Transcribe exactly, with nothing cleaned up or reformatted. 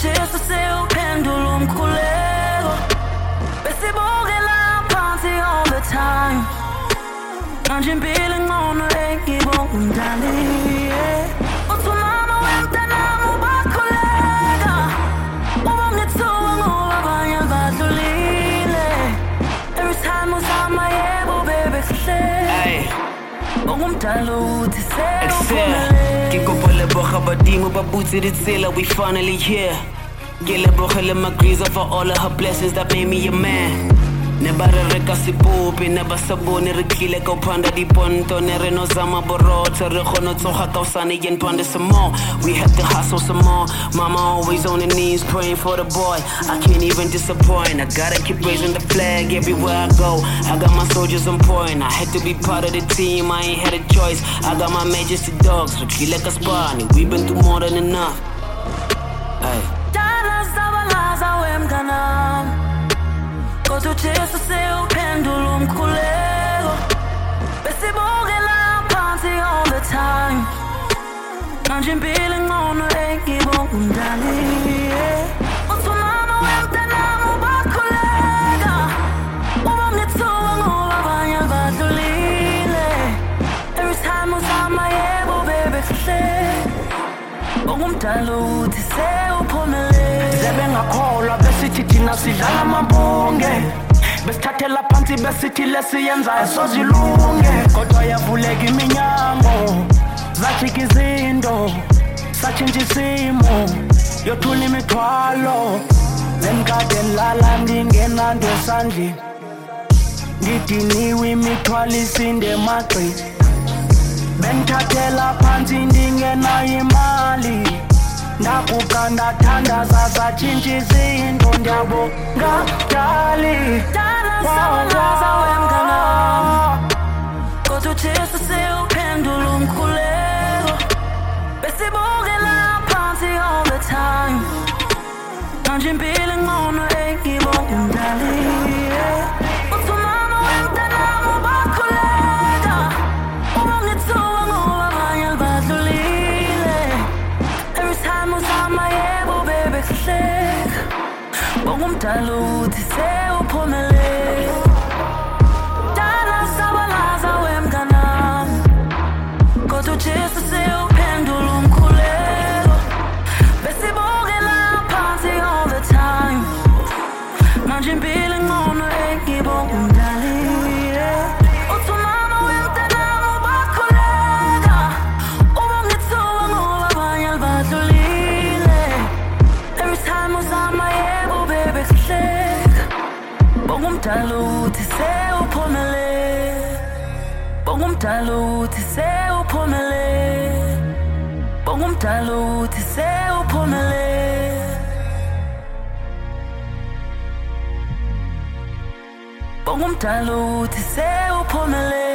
Jesu sewuphendula umkhuleko besibukela phansi all the time manje impilo ngcono engibonga umdali uthi mama wemntanami ubakhuleka ubongithuka ngoba abanye badlulile every time uzama yebo bebe sihle ongumdala uthi sewuphumelele ngikopole boga badimo babutse ditsela we finally here Gelebogele magriza for all of her blessings that made me a man. Never reka sipopi, never sabone re tlile ka phanda diponto ne re no zama borotse re khono tsoga ka usane yen pande some more. We have to hustle some more. Mama always on her knees praying for the boy. I can't even disappoint. I gotta keep raising the flag everywhere I go. I got my soldiers on point. I had to be part of the team. I ain't had a choice. I got my majesty dogs. Re tlile ka spani. We've been through more than enough. Hey. Kodwa Jesu sewuphendula umkhuleko besibukela phansi all the time manje impilo ngcono engibonga umdali uthi mama wemntanami ubakhuleka ubongithuka ngoba abanye badlulile every time uzama yebo bebe sihle ongumdala uthi sewuphumelele sebengakholwa besithi thina sidlala amabonge besithathela phansi besithi lesiyenzayo sozilunge kodwa yavuleka iminyango zathika izinto satshintsha isimo yothula imithwalo lenkade nilala ndingenanto esandleni ngidiniwe imithwalo isinde emagqini bengithathela phansi ndingenayo imali ndakukanda thandaza zatshintsha izinto ndiyabonga dali dala wemntanami kodwa Jesu sewuphendula umkhuleko besibukela phansi all the time manje impilo ngcono engibonga umdali uthi mama wemntanami ubakhuleka ubongithuka ngoba abanye badlulile every time uzama yebo bebe sihleka ongumdala uthi sewuphumelele dala sabalaza wemntanami kodwa Jesu sewuphendula umkhuleko besibukela phansi all the time manje impilo ngcono engibonga umdali uthi mama wemntanami ubakhuleka ubongithuka ngoba abanye badlulile every time uzama yebo bebe sihleka ongumdala uthi sewuphumelele ongumdala uthi sewuphumelele ongumdala uthi sewuphumelele ongumdala uthi sewuphumelele